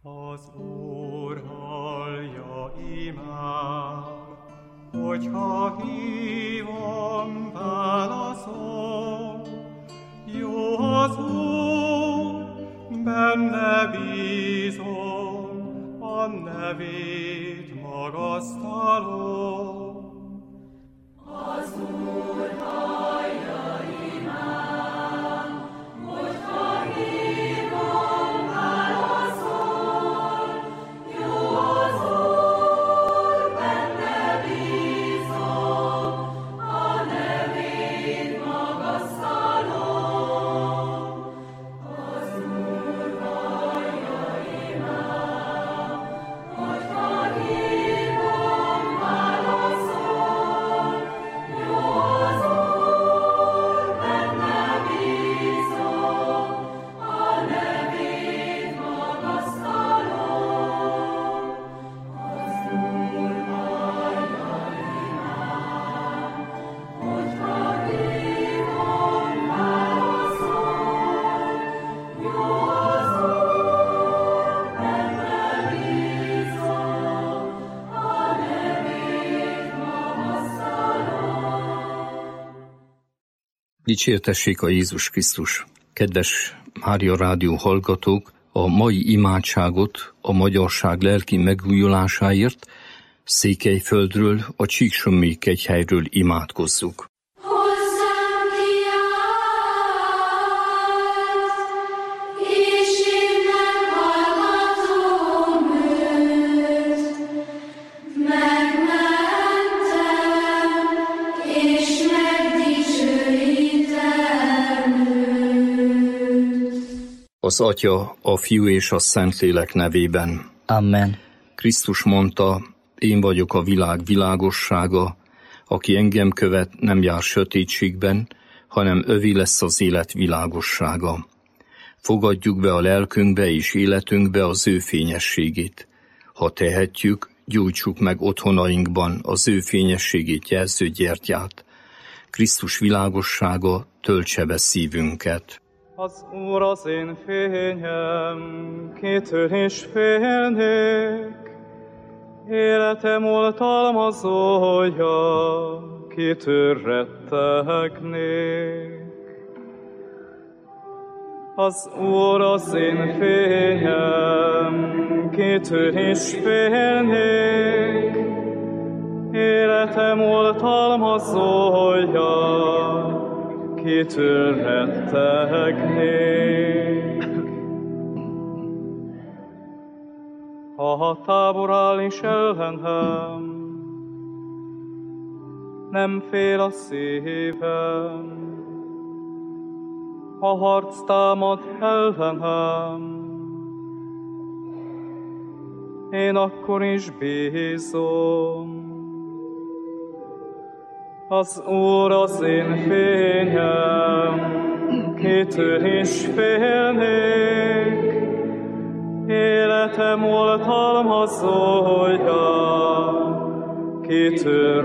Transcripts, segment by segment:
Az Úr hallja imám, hogyha hívom, válaszol. Jó az Úr, benne bízom, a nevét magasztalom. Az Úr hallja imám, hogyha hívom, válaszol. Jó az Úr, benne bízom, a nevét magasztalom. Az Úr hallja imám, hogyha hívom, válaszol. Jó az Úr, benne bízom, a nevét magasztalom. Az Úr hallja imám, hogyha hívom, válaszol. Jó az Úr, benne bízom, a nevét magasztalom. Dicsértessék a Jézus Krisztus! Kedves Mária Rádió hallgatók, a mai imádságot a magyarság lelki megújulásáért Székelyföldről, a Csíksomlyékhegyhelyről imádkozzuk. Hozzám kiállt, és én meghallgatom őt. Megmentem, és megdicsőítem őt. Az Atya, a Fiú és a Szentlélek nevében. Amen. Krisztus mondta, én vagyok a világ világossága, aki engem követ, nem jár sötétségben, hanem övé lesz az élet világossága. Fogadjuk be a lelkünkbe és életünkbe az ő fényességét. Ha tehetjük, gyújtsuk meg otthonainkban az ő fényességét jelző gyertyát. Krisztus világossága töltse be szívünket. Az Úr az én fényem, kitől is félnék. Életem oltalmazója, kitől rettegnék. Az Úr az én fényem, kitől is félnék. Életem oltalmazója, kitől rettegnék. Ha tábor áll is ellenem, nem fél a szívem. Ha harc támad ellenem, én akkor is bízom. Az Úr az én fényem, kitől is félnék. Életem oltalmazója, kitől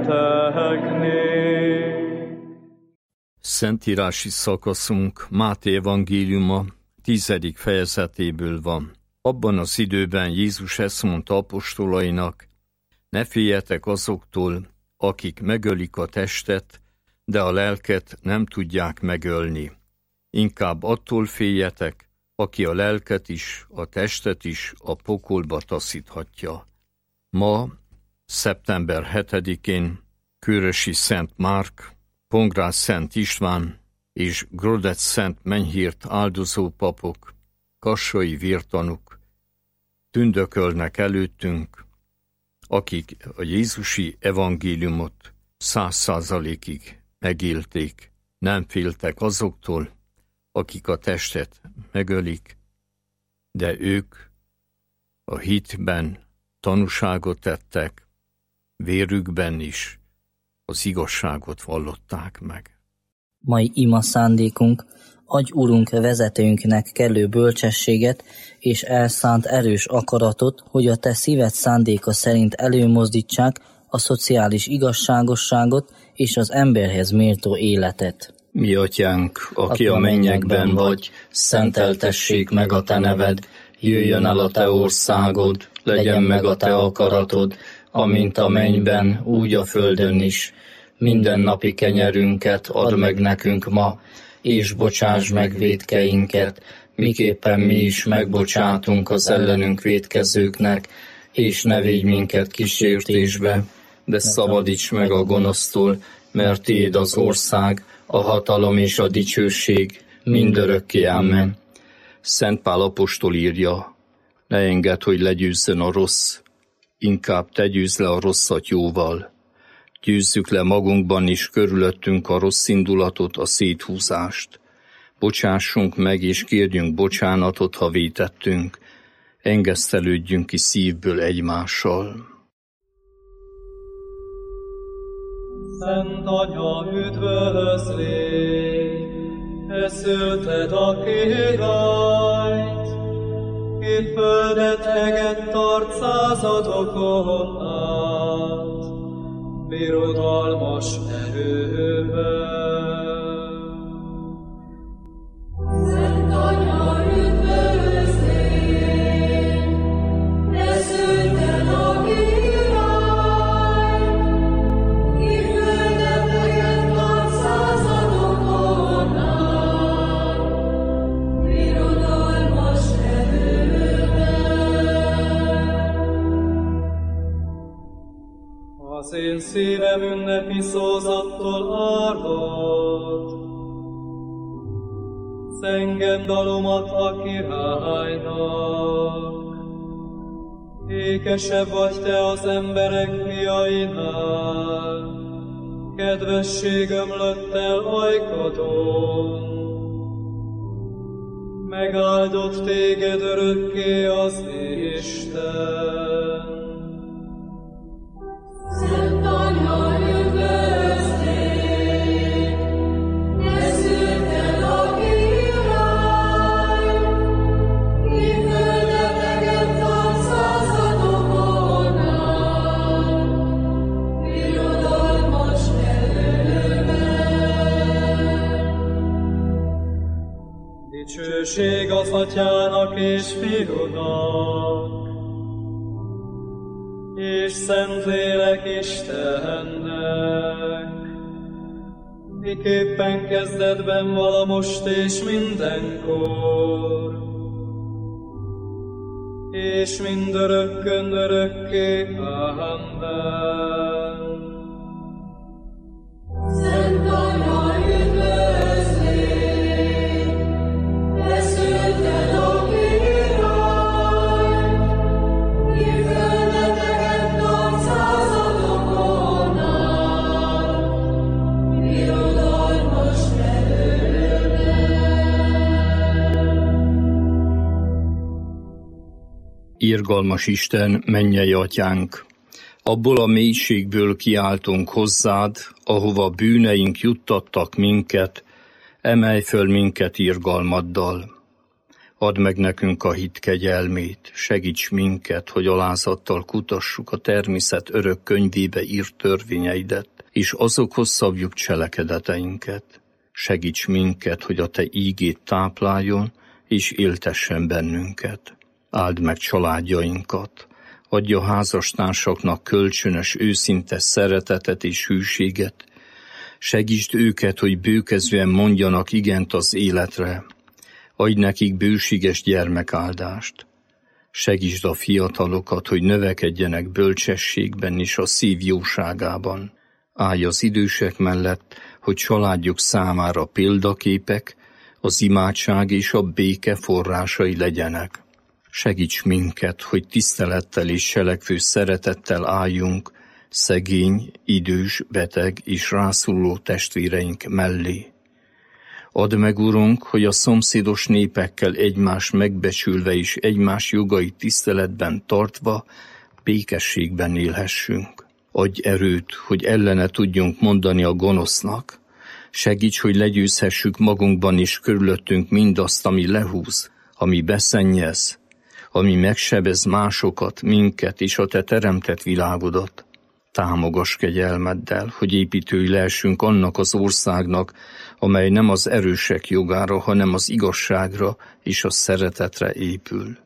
rettegnék. Szentírási szakaszunk Máté evangéliuma 10. fejezetéből van. Abban az időben Jézus ezt mondta apostolainak, ne féljetek azoktól, akik megölik a testet, de a lelket nem tudják megölni. Inkább attól féljetek, aki a lelket is, a testet is a pokolba taszíthatja. Ma, szeptember 7-én Kőrösi Szent Márk, Pongrácz Szent István és Grodec Szent Menyhírt áldozó papok, kassai vértanúk tündökölnek előttünk, akik a jézusi evangéliumot 100%-ig megélték, nem féltek azoktól, akik a testet megölik, de ők a hitben tanúságot tettek, vérükben is az igazságot vallották meg. Mai ima szándékunk, adj Urunk vezetőnknek kellő bölcsességet és elszánt erős akaratot, hogy a te szíved szándéka szerint előmozdítsák a szociális igazságosságot és az emberhez méltó életet. Mi atyánk, aki a mennyekben vagy, szenteltessék meg a te neved, Jöjjön el a te országod, legyen meg a te akaratod, amint a mennyben, úgy a földön is. Mindennapi kenyerünket add meg nekünk ma, és bocsáss meg vétkeinket, miképpen mi is megbocsátunk az ellenünk vétkezőknek, és ne védj minket kísértésbe, de szabadíts meg a gonosztól, mert tiéd az ország, a hatalom és a dicsőség, mindörökké. Amen. Szent Pál apostol írja, ne engedd, hogy legyőzzön a rossz, inkább te győzd le a rosszat jóval. Győzzük le magunkban is körülöttünk a rossz indulatot, a széthúzást. Bocsássunk meg és kérjünk bocsánatot, ha vétettünk. Engesztelődjünk ki szívből egymással. Szent Anya, üdvözlégy, te szülted a királyt, két földet hegett arcázadokon át, birodalmas erővel. Szent Anya, üdvözlégy, te szülted a királyt, ki földet hegett arcázadokon át, birodalmas erővel. Az én szívem ünnepi szózattól árvad, zenged dalomat a királynak. Ékesebb vagy te az emberek fiainál, kedvesség ömlött el ajkadon. Megáldott téged örökké az Isten. Szent Anya, üdvözlégy, te szülted a királyt, ki földet hegett arcázadokon át, birodalmas erővel. Dicsőség az Atyának és Fiúnak, és Szentlélek Istennek, miképpen kezdetben vala most és mindenkor, és mindörökkön örökké. Amen. Szent Anya, üdvözlégy, te szülted a királyt, ki földet hegett arcázadokon át, birodalmas erővel. Irgalmas Isten, mennyei Atyánk, abból a mélységből kiáltunk hozzád, ahova bűneink juttattak minket, emelj föl minket irgalmaddal. Add meg nekünk a hit kegyelmét, segíts minket, hogy alázattal kutassuk a természet örök könyvébe írt törvényeidet, és azokhoz szabjuk cselekedeteinket. Segíts minket, hogy a te ígét tápláljon, és éltessen bennünket. Áld meg családjainkat, adj a házastársaknak kölcsönös, őszinte szeretetet és hűséget. Segítsd őket, hogy bőkezően mondjanak igent az életre. Adj nekik bőséges gyermekáldást. Segítsd a fiatalokat, hogy növekedjenek bölcsességben és a szív jóságában. Állj az idősek mellett, hogy családjuk számára példaképek, az imádság és a béke forrásai legyenek. Segíts minket, hogy tisztelettel és selekvő szeretettel álljunk szegény, idős, beteg és rászoruló testvéreink mellé. Add meg, Urunk, hogy a szomszédos népekkel egymást megbecsülve és egymás jogait tiszteletben tartva békességben élhessünk. Adj erőt, hogy ellene tudjunk mondani a gonosznak. Segíts, hogy legyőzhessük magunkban és körülöttünk mindazt, ami lehúz, ami beszennyez, ami megsebez másokat, minket és a te teremtett világodat. Támogass kegyelmeddel, hogy építői lehessünk annak az országnak, amely nem az erősek jogára, hanem az igazságra és a szeretetre épül.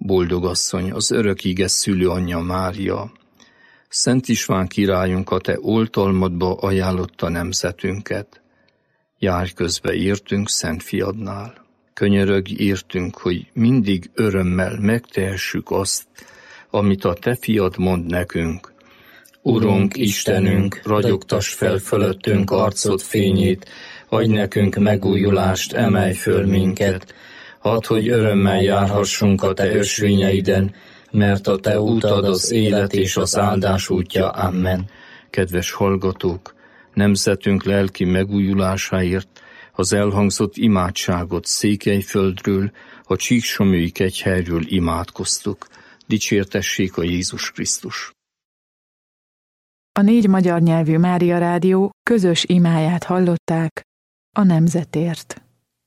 Boldog asszony, az örök ige szülőanyja Mária, Szent István királyunk, a te oltalmadba ajánlotta nemzetünket. Járj közbe értünk Szent Fiadnál. Könyörögj értünk, hogy mindig örömmel megtehessük azt, amit a te fiad mond nekünk. Urunk, Istenünk, ragyogtass fel fölöttünk arcod fényét, adj nekünk megújulást, emelj föl minket. Hadd, hogy örömmel járhassunk a te ösvényeiden, mert a te útad az élet és az áldás útja. Amen. Kedves hallgatók, nemzetünk lelki megújulásáért az elhangzott imádságot Székelyföldről, a Csíksomlyói kegyhelyről imádkoztuk. Dicsértessék a Jézus Krisztus! A 4 magyar nyelvű Mária Rádió közös imáját hallották a nemzetért.